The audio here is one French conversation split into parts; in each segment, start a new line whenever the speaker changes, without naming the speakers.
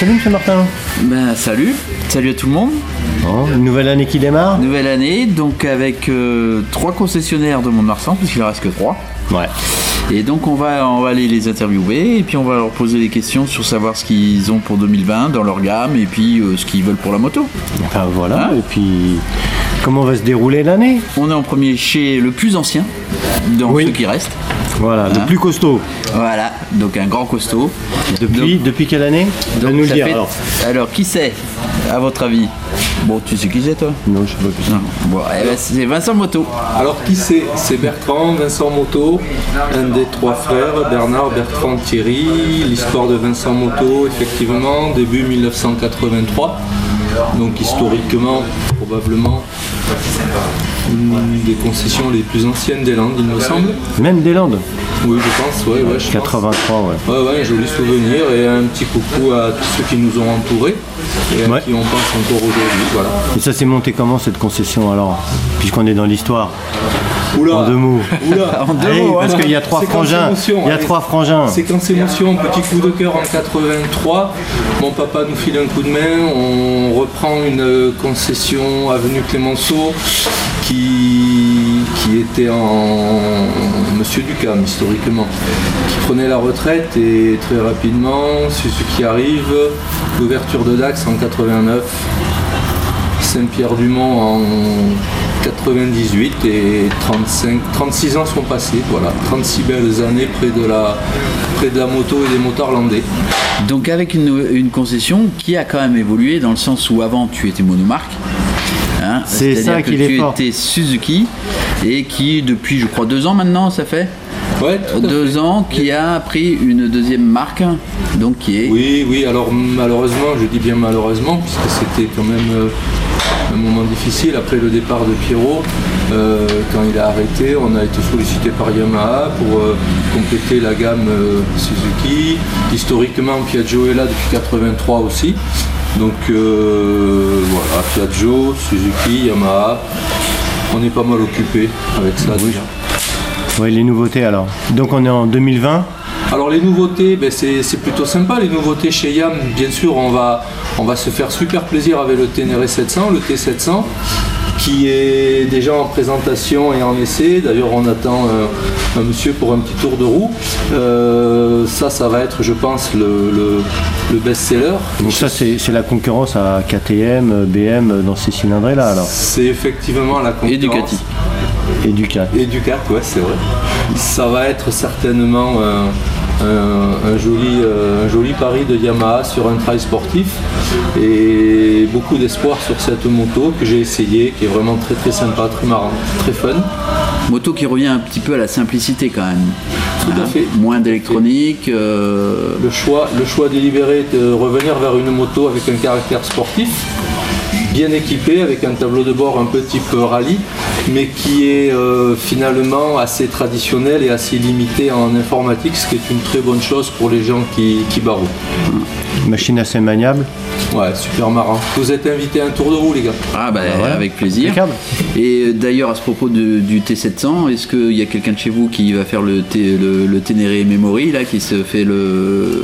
Salut M. Martin.
Salut à tout le monde.
Bon, une nouvelle année qui démarre.
Nouvelle année, donc avec 3 concessionnaires de Mont-de-Marsan, puisqu'il ne reste que 3.
Ouais.
Et donc on va aller les interviewer et puis on va leur poser des questions sur savoir ce qu'ils ont pour 2020 dans leur gamme et puis ce qu'ils veulent pour la moto.
Enfin voilà, et puis comment va se dérouler l'année?
On est en premier chez le plus ancien, dans ceux qui restent.
Voilà, le plus costaud.
Voilà, donc un grand costaud.
Depuis quelle année?
Donc, nous le dire alors, qui c'est, à votre avis? Bon, tu sais qui c'est, toi?
Non, je sais pas qui c'est.
Bon, c'est Vincent Moto.
Alors, qui c'est? C'est Bertrand, Vincent Moto, un des 3 frères, Bernard, Bertrand, Thierry. L'histoire de Vincent Moto, effectivement, début 1983. Donc, historiquement, probablement une des concessions les plus anciennes des Landes, il me semble.
Même des Landes?
Oui, je pense, ouais. Je
83,
pense. Ouais, un joli souvenir et un petit coucou à tous ceux qui nous ont entourés et à qui on pense encore aujourd'hui. Voilà.
Et ça s'est monté comment cette concession alors, puisqu'on est dans l'histoire?
Oula.
En 2 mots.
En 2 mots,
parce qu'il y a 3 frangins. Il y a 3 frangins.
Séquence émotion, petit coup de cœur en 83. Mon papa nous file un coup de main. On reprend une concession avenue Clémenceau qui était en Monsieur Ducam historiquement, qui prenait la retraite et très rapidement, Suzuki arrive, l'ouverture de Dax en 89, Saint-Pierre-du-Mont en 98 et 36 ans sont passés, voilà, 36 belles années près de la moto et des motards landais.
Donc avec une concession qui a quand même évolué dans le sens où avant tu étais monomarque.
C'est ça qu'il est fort.
Tu étais Suzuki et qui depuis je crois 2 ans maintenant ça fait.
Ouais,
2 ans qui a pris une deuxième marque, donc qui est.
Oui, alors malheureusement, je dis bien malheureusement, puisque c'était quand même un moment difficile après le départ de Pierrot. Quand il a arrêté, on a été sollicité par Yamaha pour compléter la gamme Suzuki. Historiquement, Piaggio est là depuis 83 aussi. Donc voilà, Piaggio, Suzuki, Yamaha, on est pas mal occupé avec ça déjà.
Oui, les nouveautés alors. Donc on est en 2020.
Alors les nouveautés, c'est plutôt sympa. Les nouveautés chez Yam, bien sûr, on va se faire super plaisir avec le Ténéré 700, le T700, qui est déjà en présentation et en essai. D'ailleurs, on attend un monsieur pour un petit tour de roue. Ça va être, je pense, le best-seller.
Donc ça, c'est la concurrence à KTM, BM dans ces cylindrés-là alors?
C'est effectivement la concurrence.
Et Ducati.
Et Ducati.
Et Ducati, ouais, c'est vrai. Ça va être certainement un joli pari de Yamaha sur un trail sportif et beaucoup d'espoir sur cette moto que j'ai essayée, qui est vraiment très très sympa, très marrant, très fun.
Moto qui revient un petit peu à la simplicité quand même.
Tout à fait.
Moins d'électronique.
Le choix délibéré de revenir vers une moto avec un caractère sportif, bien équipé, avec un tableau de bord un peu type rallye, mais qui est finalement assez traditionnel et assez limité en informatique, ce qui est une très bonne chose pour les gens qui baroudent.
Machine assez maniable.
Ouais, super marrant. Vous êtes invités à un tour de roue, les gars.
Avec plaisir. Impeccable. Et d'ailleurs, à ce propos du T700, est-ce qu'il y a quelqu'un de chez vous qui va faire le Ténéré Memory, là, qui se fait le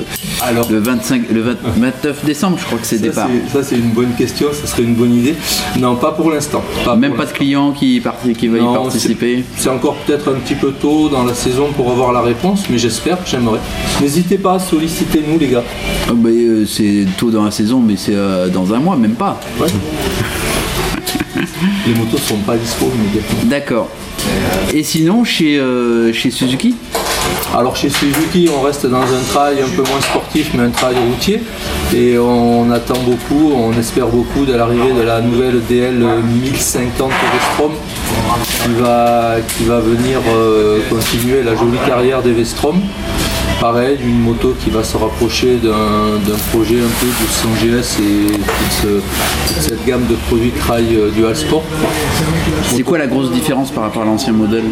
29 décembre, je crois que c'est le départ.
Ça, c'est une bonne question, ça serait une bonne idée. Non, pas pour l'instant.
Même pas de client qui va y participer.
C'est encore peut-être un petit peu tôt dans la saison pour avoir la réponse, mais j'aimerais. N'hésitez pas à solliciter nous, les gars.
C'est tôt dans la saison, mais c'est dans un mois, même pas.
Ouais. Les motos sont pas dispo immédiatement.
D'accord. Et sinon, chez Suzuki?
Alors chez Suzuki, on reste dans un trail un peu moins sportif, mais un trail routier. Et on attend beaucoup, on espère beaucoup de l'arrivée de la nouvelle DL 1050 Vestrom qui va venir continuer la jolie carrière des Vestrom. Pareil, une moto qui va se rapprocher d'un projet un peu du 100 GS et toute cette gamme de produits trail dual sport.
C'est quoi la grosse différence par rapport à l'ancien modèle?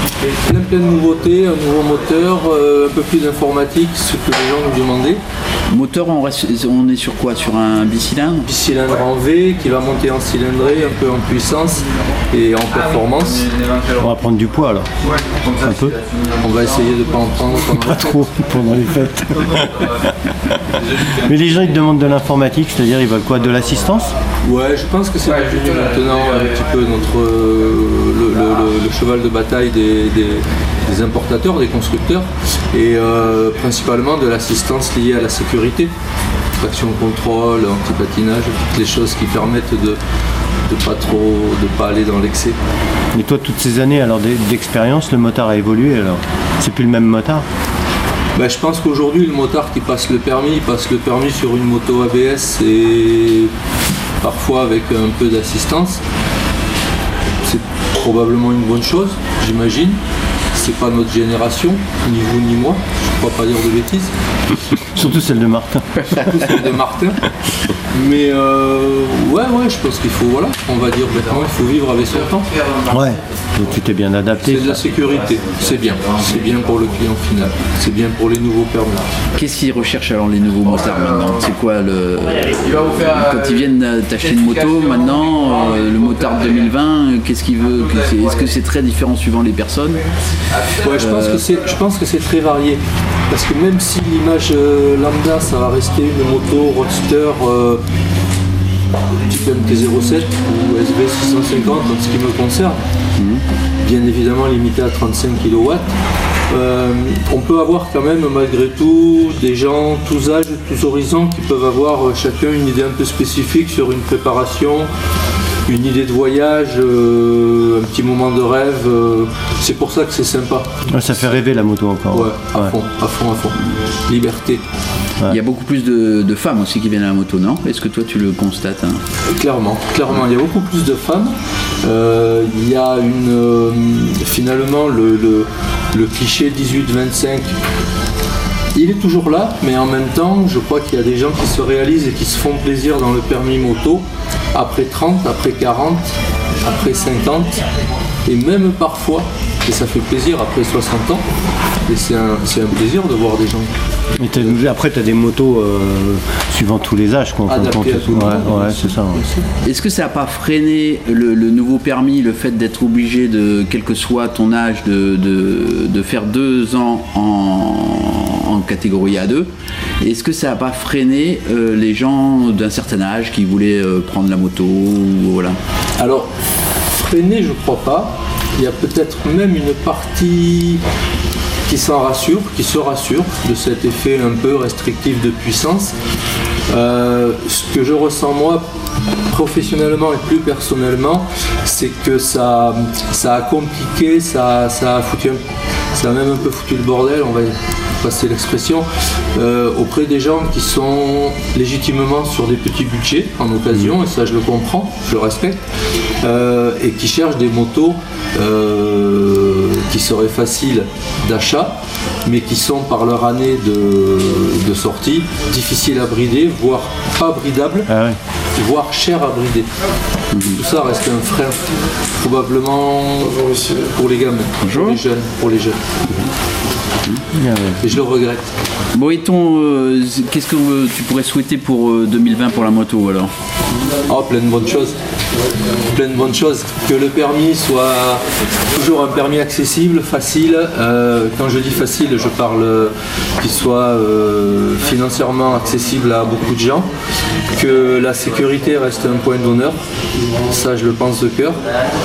Plein de nouveautés, un nouveau moteur, un peu plus d'informatique, ce que les gens nous demandaient.
Moteur, on est sur quoi? Sur un bicylindre?
Bicylindre en V qui va monter en cylindrée, un peu en puissance et en performance.
On va prendre du poids alors. Un peu.
On va essayer de ne pas en prendre
pas trop pendant les fêtes. Mais les gens ils te demandent de l'informatique, c'est-à-dire ils veulent quoi? De l'assistance?
Ouais, je pense que c'est devenu maintenant un petit peu notre le cheval de bataille des importateurs, des constructeurs, et principalement de l'assistance liée à la sécurité, traction contrôle, anti-patinage, toutes les choses qui permettent de pas aller dans l'excès.
Et toi, toutes ces années alors d'expérience, le motard a évolué alors? C'est plus le même motard?
Ben, je pense qu'aujourd'hui, le motard qui passe le permis, sur une moto ABS et parfois avec un peu d'assistance. C'est probablement une bonne chose, j'imagine. C'est pas notre génération, ni vous ni moi, je ne crois pas dire de bêtises.
Surtout celle de Martin.
Mais ouais, je pense qu'il faut, voilà, on va dire maintenant, il faut vivre avec son temps.
Ouais, donc tu t'es bien adapté.
C'est de la sécurité, c'est bien pour le client final, c'est bien pour les nouveaux permis.
Qu'est-ce qu'ils recherchent alors les nouveaux motards maintenant? C'est quoi quand ils viennent t'acheter une moto maintenant, le motard 2020, qu'est-ce qu'il veut? Est-ce que c'est très différent suivant les personnes?
Ouais, je pense que c'est très varié. Parce que même si l'image lambda, ça va rester une moto roadster type MT-07 ou SV650 en ce qui me concerne, bien évidemment limité à 35 kW, on peut avoir quand même malgré tout des gens tous âges, tous horizons qui peuvent avoir chacun une idée un peu spécifique sur une préparation, une idée de voyage, un petit moment de rêve. C'est pour ça que c'est sympa.
Ouais, ça fait rêver la moto encore.
Ouais, à fond. Liberté.
Ouais. Il y a beaucoup plus de femmes aussi qui viennent à la moto, non? Est-ce que toi tu le constates, hein? Clairement,
il y a beaucoup plus de femmes. Il y a finalement le cliché 18-25. Il est toujours là, mais en même temps, je crois qu'il y a des gens qui se réalisent et qui se font plaisir dans le permis moto après 30, après 40, après 50, et même parfois, et ça fait plaisir après 60 ans, et c'est un plaisir de voir des gens.
Et après, tu as des motos suivant tous les âges, quoi.
Adaptées à tout le monde.
Ouais, c'est ça. Ouais.
Est-ce que ça n'a pas freiné le nouveau permis, le fait d'être obligé de, quel que soit ton âge, de faire 2 ans en catégorie A2? Est-ce que ça n'a pas freiné les gens d'un certain âge qui voulaient prendre la moto voilà?
Alors, freiner, je ne crois pas. Il y a peut-être même une partie qui se rassure de cet effet un peu restrictif de puissance. Ce que je ressens moi professionnellement et plus personnellement, c'est que ça a compliqué, ça a même un peu foutu le bordel, on va passer l'expression, auprès des gens qui sont légitimement sur des petits budgets en occasion, et ça je le comprends, je le respecte, et qui cherchent des motos qui seraient faciles d'achat, mais qui sont par leur année de sortie difficiles à brider, voire pas bridables, voire chers à brider. Tout ça reste un frein, probablement pour les gamins, pour les jeunes. Et je le regrette.
Bon, et qu'est-ce que tu pourrais souhaiter pour 2020 pour la moto alors?
Plein de bonnes choses. Que le permis soit toujours un permis accessible, facile. Quand je dis facile, je parle qu'il soit financièrement accessible à beaucoup de gens. Que la sécurité reste un point d'honneur. Ça, je le pense de cœur.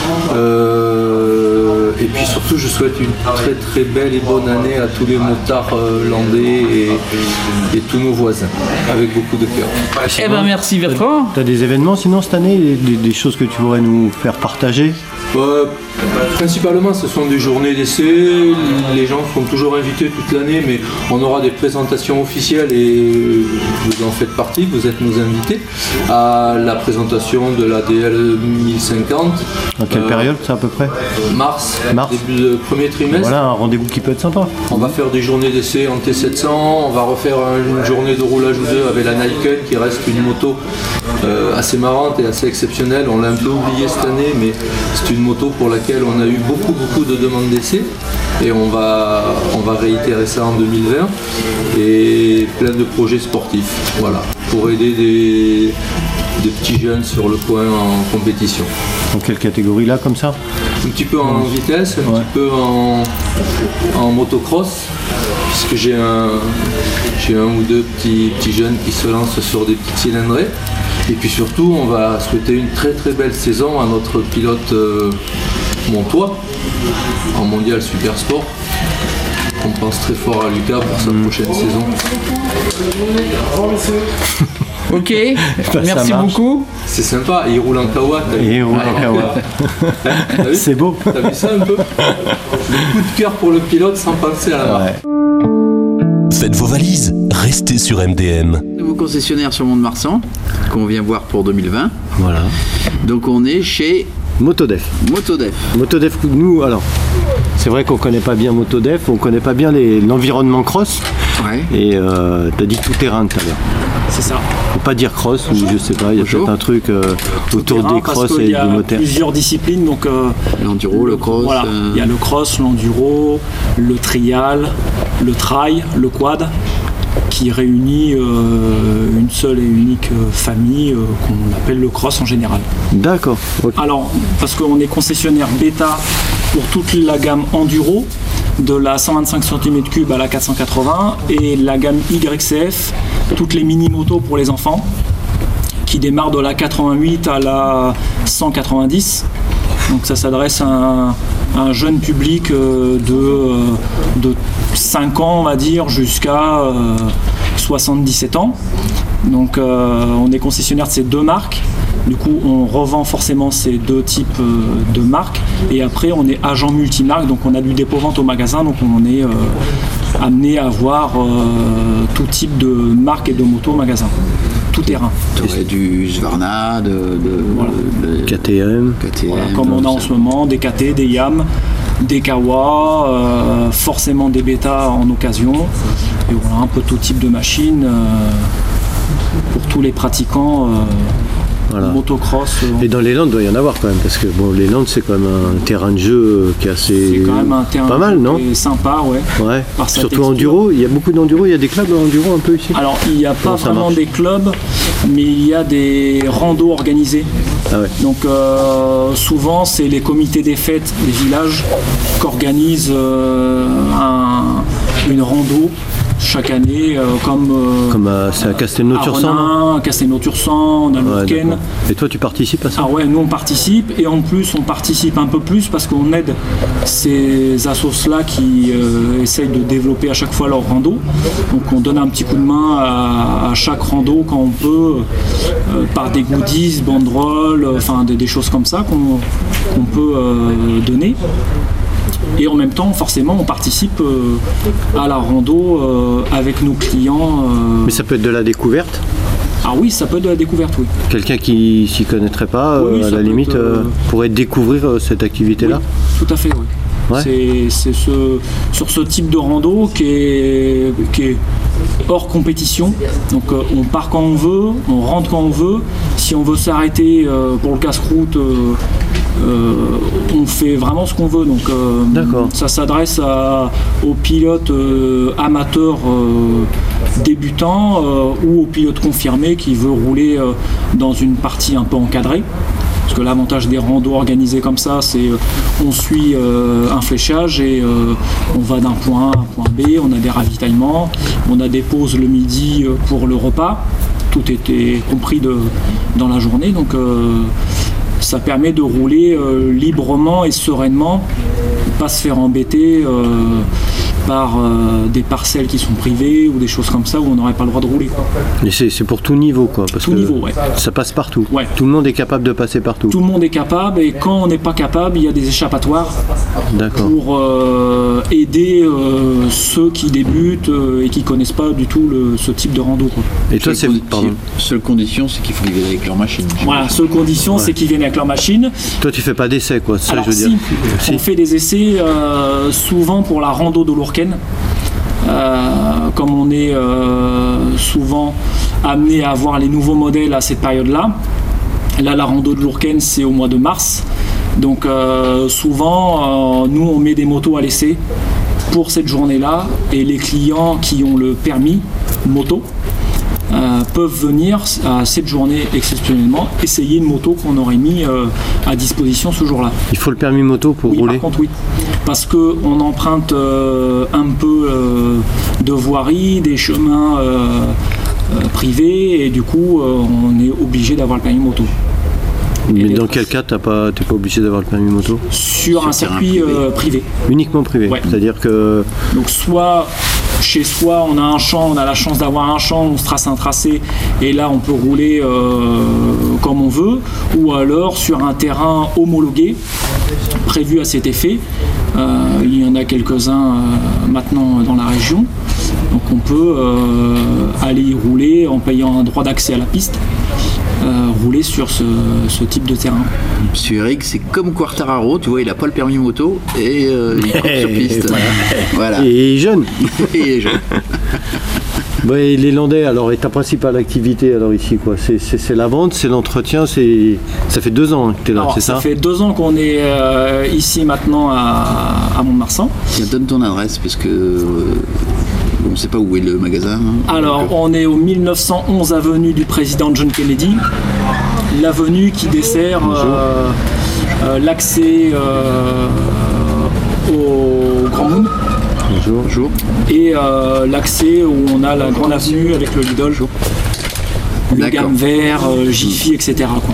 Et puis surtout, je souhaite une très très belle et bonne année à tous les motards landais et tous nos voisins, avec beaucoup de cœur.
Eh ben merci Bertrand.
Tu as des événements sinon cette année, des choses que tu pourrais nous faire partager?
Principalement, ce sont des journées d'essai. Les gens sont toujours invités toute l'année, mais on aura des présentations officielles et vous en faites partie, vous êtes nos invités à la présentation de la DL 1050.
En quelle période ça à peu près?
Mars,
Mars.
début de premier trimestre.
Voilà un rendez-vous qui peut être sympa.
On va faire des journées d'essai en T700, on va refaire une journée de roulage ou deux avec la Niken qui reste une moto assez marrante et assez exceptionnelle. On l'a un peu oublié cette année, mais c'est une moto pour laquelle on a eu beaucoup de demandes d'essai et on va réitérer ça en 2020 et plein de projets sportifs, voilà, pour aider des petits jeunes sur le coin en compétition.
Dans quelle catégorie là comme ça?
Un petit peu en vitesse, un petit peu en motocross, puisque j'ai un ou deux petits jeunes qui se lancent sur des petits cylindrés. Et puis surtout, on va souhaiter une très belle saison à notre pilote montois en mondial super sport. On pense très fort à Lucas pour sa prochaine saison.
Ok, merci beaucoup.
C'est sympa, il roule en kawa.
Et on en kawa. C'est beau.
T'as vu ça un peu? Le coup de cœur pour le pilote sans penser à la marque.
Ouais.
Faites vos valises, restez sur MDM.
Nouveau concessionnaire sur Mont-de-Marsan qu'on vient voir pour 2020.
Voilà.
Donc on est chez
Motodef.
Motodef.
Nous, alors, c'est vrai qu'on connaît pas bien Motodef, on connaît pas bien l'environnement cross.
Ouais.
Et t'as dit tout terrain tout à l'heure.
C'est ça.
Faut pas dire cross ou je sais pas, il y a
Bonjour.
peut-être un truc autour des crosses et
Il y a
du moteur.
plusieurs disciplines, donc
L'enduro, le cross.
Voilà, il y a le cross, l'enduro, le trial, le trail, le quad, qui réunit une seule et unique famille qu'on appelle le cross en général.
D'accord. Ok.
Alors, parce qu'on est concessionnaire bêta pour toute la gamme enduro, de la 125 cm3 à la 480, et la gamme YCF, toutes les mini-motos pour les enfants, qui démarrent de la 88 à la 190. Donc ça s'adresse à un jeune public de 5 ans, on va dire, jusqu'à 77 ans. Donc on est concessionnaire de ces deux marques. Du coup, on revend forcément ces deux types de marques. Et après, on est agent multimarque, donc on a du dépôt-vente au magasin. Donc on est amené à avoir tout type de marques et de motos au magasin. Tout terrain.
Ouais, du Svarna,
Voilà.
KTM.
Voilà, comme on a en ce moment, des KT, des YAM, des Kawa, forcément des Beta en occasion. Et voilà, un peu tout type de machines pour tous les pratiquants.
Voilà.
Motocross.
Et dans les Landes, il doit y en avoir quand même, parce que bon, les Landes, c'est quand même un terrain de jeu qui est assez.
C'est quand même un terrain
pas mal, non?
qui est sympa, ouais.
Ouais.
Par sa
Surtout
texture.
enduro, il y a beaucoup d'enduro, il y a des clubs enduro un peu ici.
Alors, il n'y a pas
Comment ça
vraiment
marche
des clubs, mais il y a des randos organisés.
Ah ouais.
Donc, souvent, c'est les comités des fêtes des villages qui organisent une rando chaque année,
Comme c'est à
à
Castelnau-Tursan. non
Renin, à Castelnau-Tursan, à
Ouais,
Lourquenne.
d'accord. Et toi, tu participes à ça?
Ah ouais, nous on participe, et en plus on participe un peu plus parce qu'on aide ces assos-là qui essayent de développer à chaque fois leur rando. Donc on donne un petit coup de main à chaque rando quand on peut, par des goodies, banderoles, enfin des choses comme ça qu'on peut donner. Et en même temps, forcément, on participe à la rando avec nos clients.
Mais ça peut être de la découverte.
Ah oui, ça peut être de la découverte, oui.
Quelqu'un qui s'y connaîtrait pas,
Oui,
à
ça
la
peut
limite,
être,
pourrait découvrir cette activité-là.
Oui, tout à fait, oui.
Ouais.
C'est sur ce type de rando qui est hors compétition. Donc on part quand on veut, on rentre quand on veut. Si on veut s'arrêter pour le casse-croûte, on fait vraiment ce qu'on veut. Donc
D'accord.
ça s'adresse aux pilotes amateurs débutants ou aux pilotes confirmés qui veulent rouler dans une partie un peu encadrée. Parce que l'avantage des randos organisés comme ça, c'est on suit un fléchage et on va d'un point A à un point B, on a des ravitaillements, on a des pauses le midi pour le repas, tout était compris dans la journée, donc ça permet de rouler librement et sereinement, pas se faire embêter par des parcelles qui sont privées ou des choses comme ça où on n'aurait pas le droit de rouler.
Et c'est pour tout niveau, quoi. Parce
Tout
que
niveau, ouais.
ça passe partout.
Ouais.
Tout le monde est capable de passer partout.
Tout le monde est capable, et quand on n'est pas capable, il y a des échappatoires
D'accord.
pour aider ceux qui débutent et qui connaissent pas du tout ce type de rando, quoi.
Et toi, c'est. Pardon.
Seule condition, c'est qu'il faut qu'ils viennent avec leur machine.
Voilà, seule condition, c'est qu'ils viennent avec leur machine.
Toi, tu fais pas d'essai, quoi. Ça,
Alors
je veux
si,
dire.
on fait des essais souvent pour la rando de l'Ourcq. Comme on est souvent amené à avoir les nouveaux modèles à cette période-là. Là, la rando de l'Ourcq, c'est au mois de mars. Donc souvent, nous, on met des motos à l'essai pour cette journée-là. Et les clients qui ont le permis moto peuvent venir à cette journée exceptionnellement essayer une moto qu'on aurait mis à disposition ce jour-là.
Il faut le permis moto pour
Oui,
rouler.
par contre, oui. Parce qu'on emprunte un peu de voirie, des chemins privés, et du coup, on est obligé d'avoir le permis moto.
Mais dans quel cas t'es pas obligé d'avoir le permis moto?
Sur un circuit privé.
Uniquement privé.
Ouais.
C'est-à-dire que.
Donc soit chez soi, on a un champ, on a la chance d'avoir un champ, on se trace un tracé et là on peut rouler comme on veut, ou alors sur un terrain homologué prévu à cet effet. Il y en a quelques-uns maintenant dans la région. Donc on peut aller y rouler en payant un droit d'accès à la piste. Rouler sur ce type de terrain.
Monsieur Eric, c'est comme Quartararo, tu vois, il n'a pas le permis moto et il court sur piste. Voilà.
Et il est jeune.
Et il est jeune.
Ouais, les Landais, alors, et ta principale activité alors ici, quoi? C'est la vente, c'est l'entretien, ça fait 2 ans que tu es là,
Alors,
c'est ça?
Ça fait 2 ans qu'on est ici maintenant à Mont-de-Marsan.
Tiens, donne ton adresse parce que on ne sait pas où est le magasin. Hein.
Alors, on est au 1911 avenue du président John Kennedy, l'avenue qui dessert l'accès au Grand Moon.
Bonjour.
Et l'accès où on a la grande avenue avec le Lidl, le
D'accord.
gamme vert, Jiffy, etc. quoi.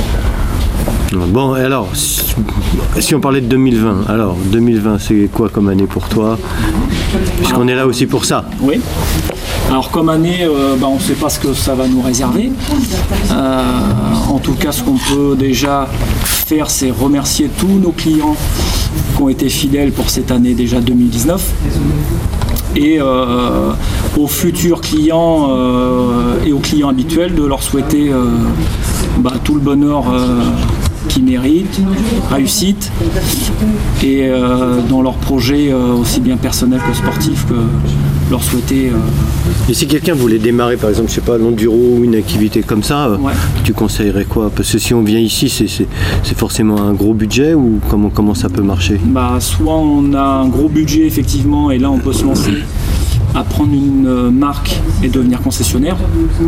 Bon, alors, si on parlait de 2020, alors 2020, c'est quoi comme année pour toi? Puisqu'on est là aussi pour ça.
Oui. Alors comme année, on ne sait pas ce que ça va nous réserver. En tout cas, ce qu'on peut déjà faire, c'est remercier tous nos clients qui ont été fidèles pour cette année déjà 2019. Et aux futurs clients et aux clients habituels de leur souhaiter tout le bonheur qu'ils méritent, réussite, et dans leurs projets aussi bien personnels que sportifs, que leur souhaiter.
Et si quelqu'un voulait démarrer, par exemple, je sais pas, l'enduro ou une activité comme ça,
Ouais.
tu conseillerais quoi? Parce que si on vient ici, c'est forcément un gros budget, ou comment ça peut marcher?
Soit on a un gros budget effectivement, et là on peut se lancer à prendre une marque et devenir concessionnaire,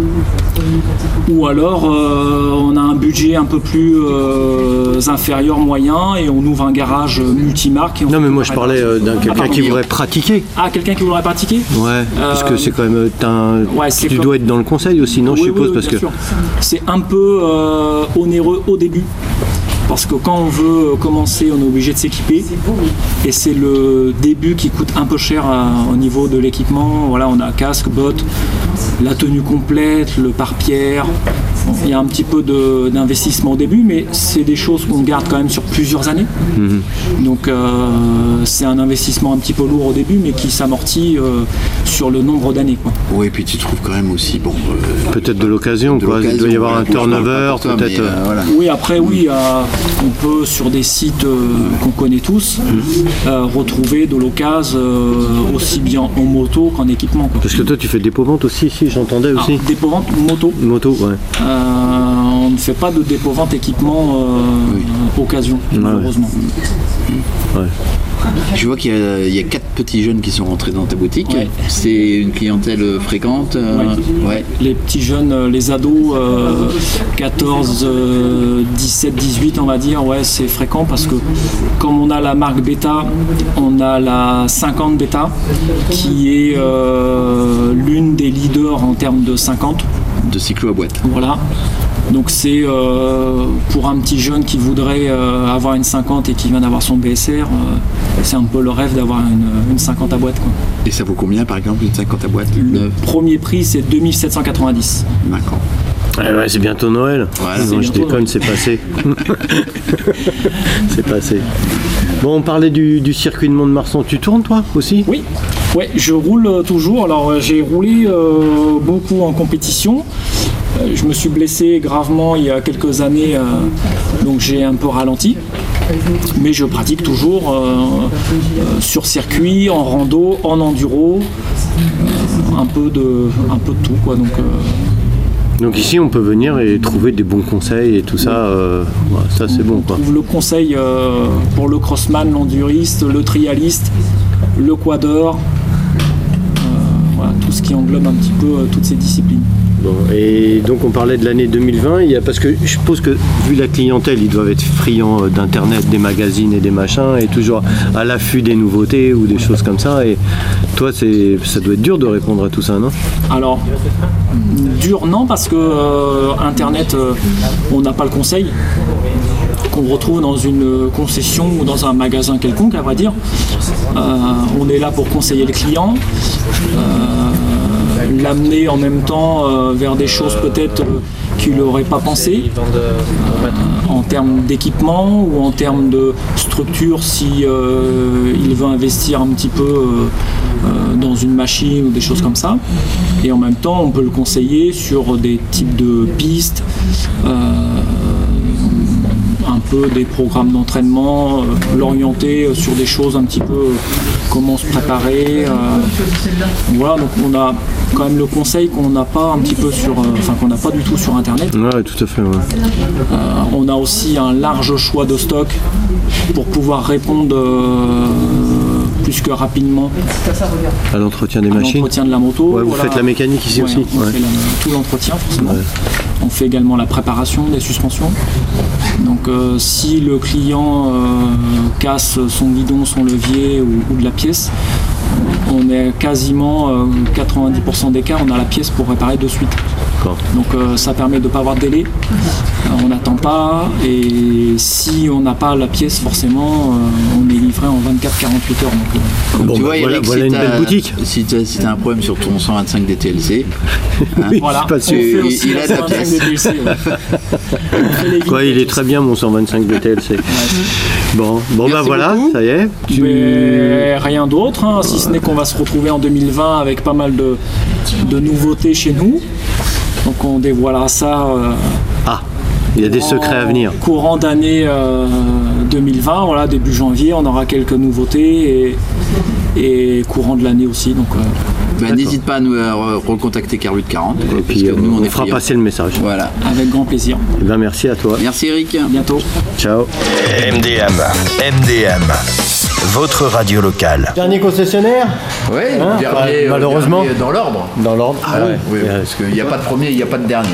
ou alors on a un budget un peu plus inférieur, moyen, et on ouvre un garage multimarque.
Non, mais moi je parlais d'un quelqu'un qui voudrait pratiquer.
Ah, quelqu'un qui voudrait pratiquer?
Ouais, parce que c'est quand même.
c'est
tu
comme-
dois être dans le conseil aussi, non?
Oui,
Je suppose,
oui,
parce
bien
que.
sûr. C'est un peu onéreux au début. Parce que quand on veut commencer, on est obligé de s'équiper. Et c'est le début qui coûte un peu cher au niveau de l'équipement. Voilà, on a casque, bottes, la tenue complète, le pare-pierre. Bon, il y a un petit peu d'investissement au début, mais c'est des choses qu'on garde quand même sur plusieurs années. Donc c'est un investissement un petit peu lourd au début, mais qui s'amortit sur le nombre d'années, quoi.
Oui, et puis tu trouves quand même aussi, bon...
Peut-être de l'occasion, quoi. Il doit y avoir un turnover, peut-être.
Voilà.
Oui, après, oui, on peut, sur des sites qu'on connaît tous, retrouver de l'occasion aussi bien en moto qu'en équipement, quoi.
Parce que toi, tu fais de dépôt-vente aussi, si, j'entendais aussi.
Dépôt-vente moto.
Moto, ouais.
On ne fait pas de dépôt-vente équipement occasion, malheureusement.
Ouais.
Je vois qu'il y a 4 petits jeunes qui sont rentrés dans ta boutique.
Ouais.
C'est une clientèle fréquente. Ouais.
Les petits jeunes, les ados, 14, 17, 18 on va dire, ouais, c'est fréquent parce que comme on a la marque Beta, on a la 50 Beta qui est l'une des leaders en termes de 50.
de cyclo à boîte.
Voilà. Donc c'est pour un petit jeune qui voudrait avoir une 50 et qui vient d'avoir son BSR, c'est un peu le rêve d'avoir une 50 à boîte, quoi.
Et ça vaut combien par exemple une 50 à boîte?
Le premier prix c'est 2790.
D'accord.
Ouais, c'est bientôt Noël.
Voilà,
non, je déconne, c'est passé. C'est passé. Bon, on parlait du circuit de Mont-de-Marsan. Tu tournes toi aussi?
Oui, ouais, je roule toujours. Alors j'ai roulé beaucoup en compétition. Je me suis blessé gravement il y a quelques années, donc j'ai un peu ralenti. Mais je pratique toujours sur circuit, en rando, en enduro, un peu de tout, quoi.
Donc ici, on peut venir et trouver des bons conseils et tout ça. Ça, c'est bon, quoi.
On trouve le conseil pour le crossman, l'enduriste, le trialiste, le quadeur, voilà, tout ce qui englobe un petit peu toutes ces disciplines.
Bon, et donc on parlait de l'année 2020, parce que je suppose que vu la clientèle, ils doivent être friands d'internet, des magazines et des machins, et toujours à l'affût des nouveautés ou des choses comme ça. Et toi, ça doit être dur de répondre à tout ça, non?
Alors, dur non, parce que internet, on n'a pas le conseil qu'on retrouve dans une concession ou dans un magasin quelconque, à vrai dire. On est là pour conseiller le client. L'amener en même temps vers des choses peut-être qu'il n'aurait pas pensé en termes d'équipement ou en termes de structure si il veut investir un petit peu dans une machine ou des choses comme ça. Et en même temps on peut le conseiller sur des types de pistes, un peu des programmes d'entraînement, l'orienter sur des choses un petit peu comment se préparer. Voilà, donc on a quand même le conseil qu'on n'a pas un petit peu qu'on n'a pas du tout sur internet.
Ouais, tout à fait. Ouais.
On a aussi un large choix de stock pour pouvoir répondre plus que rapidement
à l'entretien des machines.
L'entretien de la moto.
Ouais, vous faites la mécanique ici aussi.
On fait tout l'entretien forcément. Ouais. On fait également la préparation des suspensions. Donc si le client casse son guidon, son levier ou de la pièce, on est quasiment 90% des cas, on a la pièce pour réparer de suite. Donc ça permet de ne pas avoir de délai, on n'attend pas, et si on n'a pas la pièce forcément on est livré en 24-48 heures.
Donc tu vois, Eric,
voilà une belle boutique.
Si tu as un problème sur ton 125 DTLC,
oui,
voilà,
on fait
aussi
il a la pièce.
DTLC,
quoi, il est très bien mon 125 DTLC. Ouais. Bon bah voilà,
beaucoup.
Ça y est.
Mais rien d'autre, hein, si ce n'est qu'on va se retrouver en 2020 avec pas mal de nouveautés chez nous. Donc on dévoilera ça
il y a des secrets à venir.
Courant d'année 2020, voilà, début janvier, on aura quelques nouveautés et courant de l'année aussi. Donc,
n'hésite pas à nous recontacter Carlut 40.
Et puis nous, on fera passer le message.
Voilà.
Avec grand plaisir.
Et ben, merci à toi.
Merci Eric.
À bientôt.
Ciao.
MDM, votre radio locale.
Dernier concessionnaire?
Oui,
malheureusement.
Dernier dans l'ordre.
Dans l'ordre.
Oui, parce qu'il n'y a pas de premier, il n'y a pas de dernier.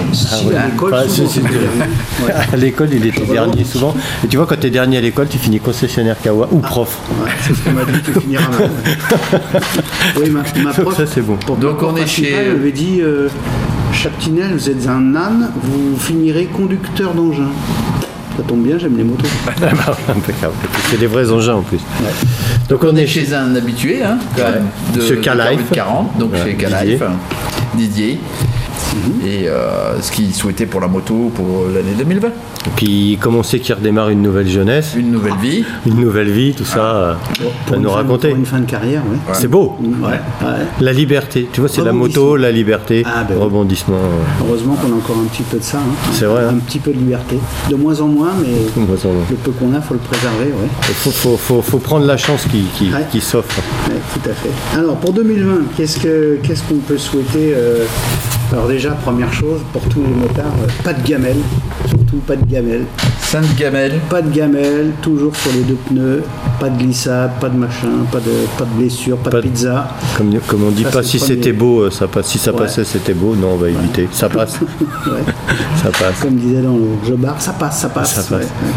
À l'école, il était dernier souvent. Et tu vois, quand tu es dernier à l'école, tu finis concessionnaire Kawa ou prof.
Ouais, c'est ce qu'on m'a dit, tu finiras mal. Oui, ma prof,
ça c'est bon.
Donc on est chez...
Elle m'avait dit, Chaptinel, vous êtes un âne, vous finirez conducteur d'engin. Ça tombe bien, j'aime les motos.
Impeccable. C'est des vrais engins en plus.
Ouais.
Donc on est
chez un habitué, hein, de
chez K-Life
40, donc chez K-Life, Didier. Et ce qu'il souhaitait pour la moto pour l'année 2020.
Et puis comment c'est qu'il redémarre une nouvelle jeunesse,
une nouvelle vie.
Une nouvelle vie, tout ça, à nous raconter.
Pour une fin de carrière, oui.
Ouais. C'est beau.
Ouais.
La liberté, tu vois, c'est la moto, la liberté, rebondissement.
Heureusement qu'on a encore un petit peu de ça. Hein.
C'est vrai.
Un petit peu de liberté. De moins en moins, mais le peu qu'on a, il faut le préserver. Ouais.
Il faut prendre la chance qui s'offre.
Ouais, tout à fait. Alors pour 2020, qu'est-ce qu'on peut souhaiter Alors déjà, première chose, pour tous les motards, pas de gamelle, surtout pas de gamelle.
Sainte gamelle.
Pas de gamelle, toujours sur les deux pneus, pas de glissade, pas de machin, pas de blessure, pas de pizza.
Comme on dit,
Ça,
pas
c'est
si
le premier.
c'était beau, ça passe. Si ça
Ouais.
passait, c'était beau. Non, on va éviter. Ça passe.
Ouais.
Ça passe.
Comme disait dans le jeu bar, ça passe.
Ça passe.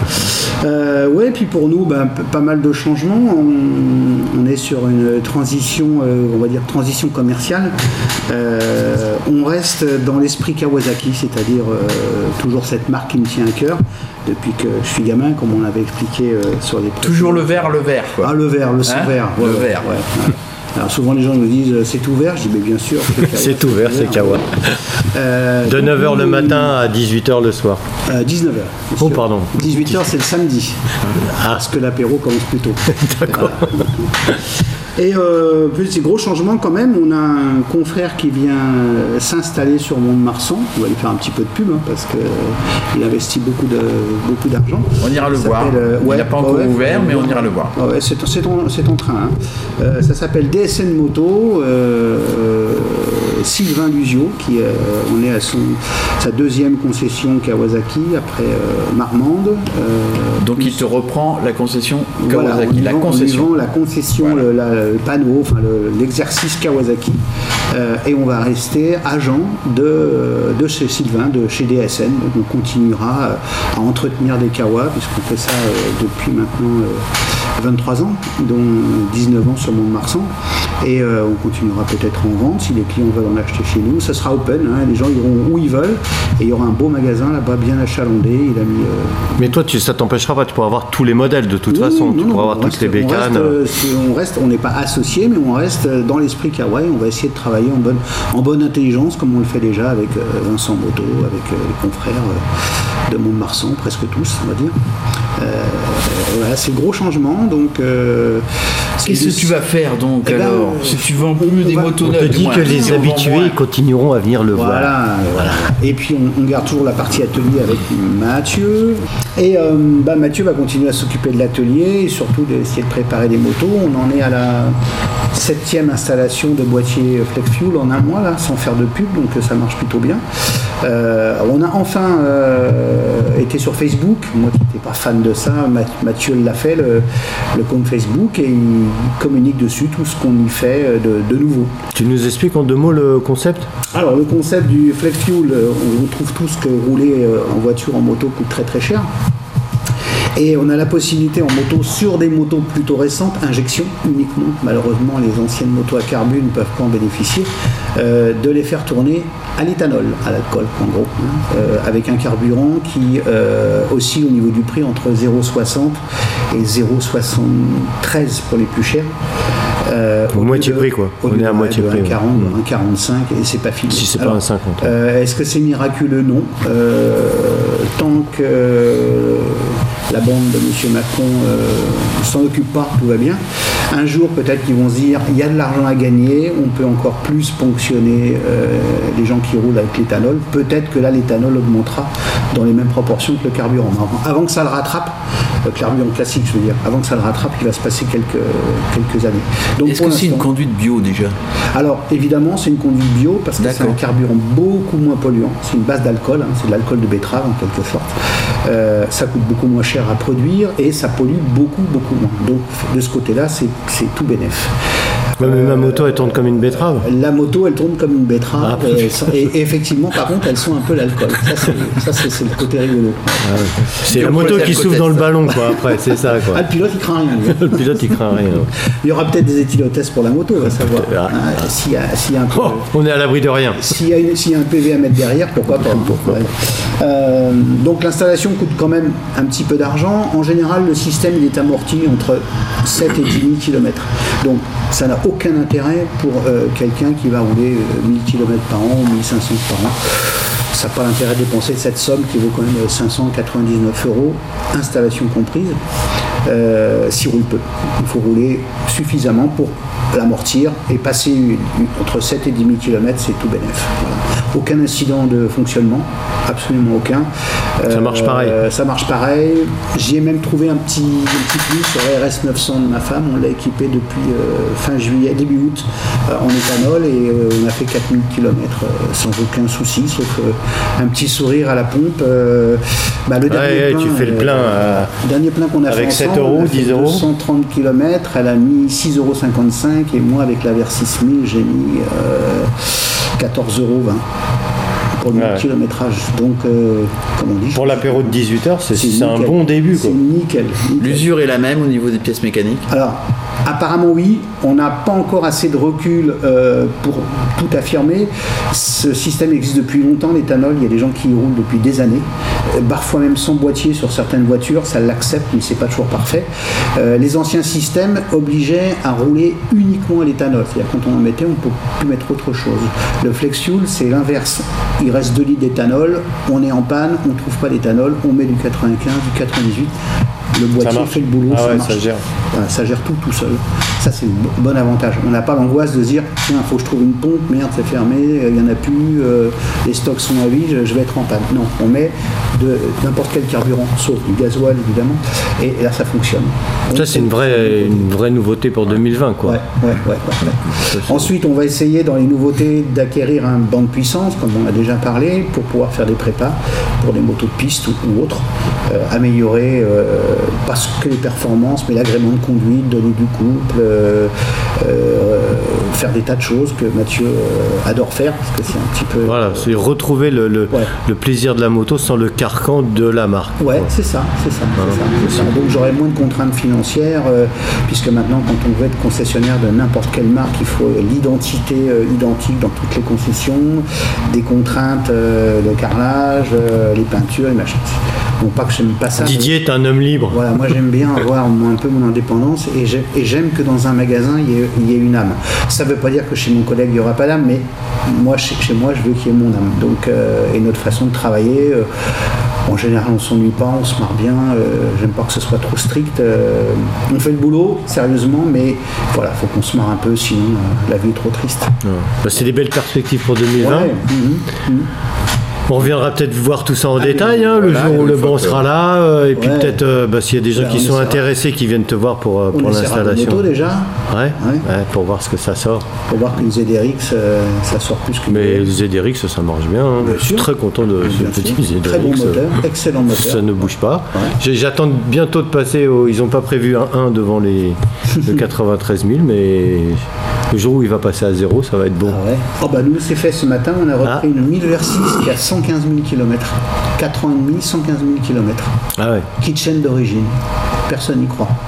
Ouais, puis pour nous, pas mal de changements. On est sur une transition, on va dire transition commerciale. On reste dans l'esprit Kawasaki, c'est-à-dire toujours cette marque qui me tient à cœur depuis que je suis gamin, comme on l'avait expliqué sur les
Toujours le vert, quoi.
Ah, le vert, le sang vert.
Le vert.
Ouais. Alors souvent les gens nous disent c'est tout vert, je dis mais bien sûr.
C'est tout vert, c'est Kawa. De 9h le matin à 18h le soir.
19h.
Oh, pardon.
18h c'est le samedi. Parce que l'apéro commence plus tôt.
D'accord.
Et plus ces gros changements quand même, on a un confrère qui vient s'installer sur Mont-de-Marsan. On va lui faire un petit peu de pub parce qu'il investit beaucoup d'argent.
On ira le voir. Il n'a pas encore ouvert, mais on ira le voir.
Ouais, c'est en train. Hein. Ça s'appelle DSN Moto. Sylvain Lusio, on est à sa deuxième concession Kawasaki après Marmande.
Donc il te reprend la concession
Voilà,
Kawasaki, la concession.
on vend la concession,
Voilà.
le panneau, enfin l'exercice Kawasaki. Et on va rester agent de chez Sylvain, de chez DSN. Donc on continuera à entretenir des Kawa, puisqu'on fait ça depuis maintenant 23 ans, dont 19 ans sur Mont-de-Marsan. Et on continuera peut-être en vente si les clients veulent en acheter chez nous. Ça sera open, hein, les gens iront où ils veulent. Et il y aura un beau magasin là-bas bien achalandé. Il a mis,
Mais toi, ça t'empêchera pas, tu pourras avoir tous les modèles de toute façon. Tu pourras avoir toutes les bécanes.
On n'est pas associé, mais on reste dans l'esprit Kawaii. On va essayer de travailler en bonne intelligence, comme on le fait déjà avec Vincent Moto, avec les confrères de Mont-de-Marsan, presque tous, on va dire. Voilà, c'est gros changement. Donc,
qu'est-ce que tu vas faire donc alors si tu vends plus des motos
On te
neuves?
dit que les habitués continueront à venir le voir.
Voilà. Et puis on garde toujours la partie atelier avec Mathieu. Et Mathieu va continuer à s'occuper de l'atelier et surtout d'essayer de préparer des motos. On en est à la 7e installation de boîtier Flex Fuel en un mois là, sans faire de pub, donc ça marche plutôt bien. On a enfin été sur Facebook. Moi qui n'étais pas fan de ça, Mathieu l'a fait, le compte Facebook, et il communique dessus tout ce qu'on y fait de nouveau.
Tu nous expliques en 2 mots le concept ?
Alors le concept du Flex Fuel, on retrouve tous que rouler en voiture, en moto coûte très très cher. Et on a la possibilité en moto, sur des motos plutôt récentes, injection uniquement, malheureusement les anciennes motos à carbu ne peuvent pas en bénéficier, de les faire tourner à l'éthanol, à l'alcool en gros, avec un carburant qui oscille au niveau du prix entre 0,60 et 0,73 pour les plus chers.
Moitié prix quoi, on est à moitié prix.
1,40, 1,45 et c'est pas fini.
Si c'est
Alors,
pas un 50.
Est-ce que c'est miraculeux? Non. Tant que la bande de M. Macron s'en occupe pas, tout va bien. Un jour, peut-être qu'ils vont se dire, il y a de l'argent à gagner, on peut encore plus ponctionner les gens qui roulent avec l'éthanol. Peut-être que là, l'éthanol augmentera dans les mêmes proportions que le carburant. Avant que ça le rattrape, le carburant classique, je veux dire, avant que ça le rattrape, il va se passer quelques années. Donc,
est-ce que c'est une conduite bio déjà?
Alors, évidemment, c'est une conduite bio parce que c'est un carburant beaucoup moins polluant. C'est une base d'alcool, hein, c'est de l'alcool de betterave en quelque sorte. Ça coûte beaucoup moins cher à produire et ça pollue beaucoup moins. Donc, de ce côté-là, c'est tout bénef.
Ouais, mais ma moto elle tourne comme une betterave.
La moto elle tourne comme une betterave et effectivement par contre elles sont un peu l'alcool. Ça c'est le côté rigolo.
Ah ouais. C'est la moto qui souffle dans le ballon quoi après, c'est ça quoi.
Ah, le pilote il craint rien.
Le pilote il craint rien.
Il y aura peut-être des éthylotests pour la moto, on va savoir. S'il y a un peu,
on est à l'abri de rien.
S'il y a un PV à mettre derrière, pourquoi pas. Donc l'installation coûte quand même un petit peu d'argent. En général le système il est amorti entre 7 et 10 000 km. Donc ça n'a aucun intérêt pour quelqu'un qui va rouler 1000 km par an ou 1500 par an. Ça n'a pas l'intérêt de dépenser cette somme qui vaut quand même 599 €, installation comprise, si roule peu. Il faut rouler suffisamment pour l'amortir et passer entre 7 et 10 000 km, c'est tout bénef. Voilà. Aucun incident de fonctionnement, absolument aucun.
Ça marche pareil.
Ça marche pareil. J'y ai même trouvé un petit plus sur la RS 900 de ma femme. On l'a équipé depuis fin juillet, début août en éthanol et on a fait 4000 km sans aucun souci, sauf un petit sourire à la pompe. Le dernier plein,
tu fais le plein
dernier plein qu'on a
avec
fait
7
ensemble,
euros,
on a fait
10 euros.
230 km, elle a mis 6,55 € et moi avec la vers 6000 j'ai mis 14,20 € pour le kilométrage. Donc, comme on dit,
pour l'apéro de 18h, c'est un bon début, quoi.
C'est nickel.
L'usure est la même au niveau des pièces mécaniques?
Alors, apparemment oui, on n'a pas encore assez de recul pour tout affirmer. Ce système existe depuis longtemps, l'éthanol, il y a des gens qui y roulent depuis des années, parfois même sans boîtier sur certaines voitures, ça l'accepte, mais c'est pas toujours parfait. Les anciens systèmes obligeaient à rouler uniquement à l'éthanol, c'est-à-dire quand on en mettait, on ne peut plus mettre autre chose. Le flex fuel, c'est l'inverse. Il reste 2 litres d'éthanol, on est en panne, on ne trouve pas d'éthanol, on met du 95, du 98. Le boîtier fait le boulot, ça marche.
Ça gère.
Voilà, ça gère tout seul. Ça, c'est le bon avantage. On n'a pas l'angoisse de se dire tiens, il faut que je trouve une pompe, merde, c'est fermé, il n'y en a plus, les stocks sont à vide, je vais être en panne. Non, on met de n'importe quel carburant, sauf du gasoil évidemment, et là ça fonctionne. Donc,
ça, c'est une vraie nouveauté pour 2020, quoi.
Ouais. Ensuite, on va essayer dans les nouveautés d'acquérir un banc de puissance, comme on a déjà parlé, pour pouvoir faire des prépas pour des motos de piste ou autres, améliorer pas que les performances, mais l'agrément de conduite, donner du couple, faire des tas de choses que Mathieu adore faire, parce que c'est un petit peu...
Voilà, c'est retrouver le plaisir de la moto sans le carcan de la marque.
Ouais, c'est ça. Donc j'aurai moins de contraintes financières, puisque maintenant, quand on veut être concessionnaire de n'importe quelle marque, il faut l'identité identique dans toutes les concessions, des contraintes de carrelage, les peintures, les machins. Donc pas que j'aime pas ça.
Didier est un homme libre.
Voilà, moi j'aime bien avoir un peu mon indépendance et j'aime que dans un magasin il y ait une âme. Ça ne veut pas dire que chez mon collègue il n'y aura pas d'âme, mais moi chez moi je veux qu'il y ait mon âme. Donc, et notre façon de travailler, en général on ne s'ennuie pas, on se marre bien, j'aime pas que ce soit trop strict. On fait le boulot sérieusement, mais voilà, il faut qu'on se marre un peu, sinon la vie est trop triste.
Bah, c'est des belles perspectives pour 2020.
Ouais.
On reviendra peut-être voir tout ça en détail, le jour où le banc sera là, et puis peut-être s'il y a des gens qui sont intéressés, qui viennent te voir pour l'installation.
Moto déjà.
Ouais, pour voir ce que ça sort.
Pour voir que les ZRX, ça sort plus que...
Mais les ZRX, ça marche bien. Je suis très content de ce petit ZRX.
Très bon moteur, excellent moteur.
Ça ne bouge pas. Ouais. J'attends bientôt de passer ils n'ont pas prévu un 1 devant le 93 000, mais le jour où il va passer à 0, ça va être bon.
Nous, c'est fait ce matin, on a repris une 1000 VR6 qui a 115 000 km. 4 ans et demi, 115 000 km.
Ah ouais.
Kitchen d'origine. Personne n'y croit.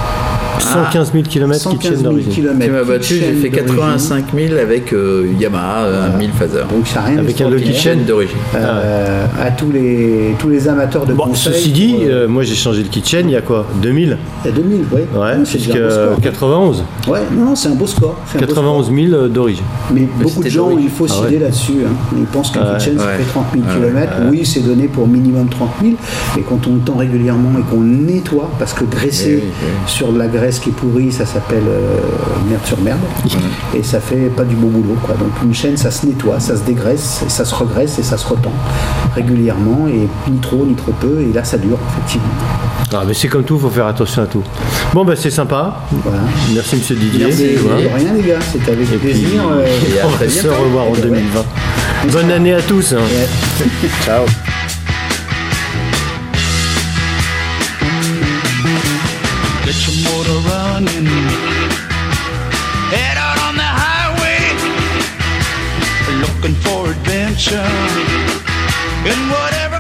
115 000 km kitchen d'origine.
Tu m'as battu, j'ai fait 85 000 avec Yamaha, 1000 phaser.
Donc ça n'a rien
avec un kitchen d'origine.
À tous les amateurs de conseils.
Ceci dit, moi j'ai changé le kitchen il y a quoi 2000
Il y a 2000, oui.
Ouais, jusqu'à 91.
Ouais, non, c'est un beau score.
91 000 d'origine.
Mais beaucoup de gens ont une fausse idée là-dessus. Ils pensent qu'un kitchen, ça fait 30 000 km. Oui, c'est donné pour minimum 30 000. Mais quand on le tend régulièrement et qu'on nettoie, parce que graisser sur de la graisse qui est pourrie, ça s'appelle merde sur merde. Et ça fait pas du beau boulot, quoi. Donc une chaîne, ça se nettoie, ça se dégraisse, ça se regraisse et ça se retend régulièrement. Et ni trop, ni trop peu. Et là, ça dure, effectivement.
Ah, mais c'est comme tout, il faut faire attention à tout. Bon, c'est sympa.
Voilà.
Merci, monsieur Didier.
Merci. Rien, les gars, c'était avec plaisir.
Et on va se revoir en 2020. Bonne année à tous. Ciao.
Get your motor running. Head out on the highway. Looking for adventure. And whatever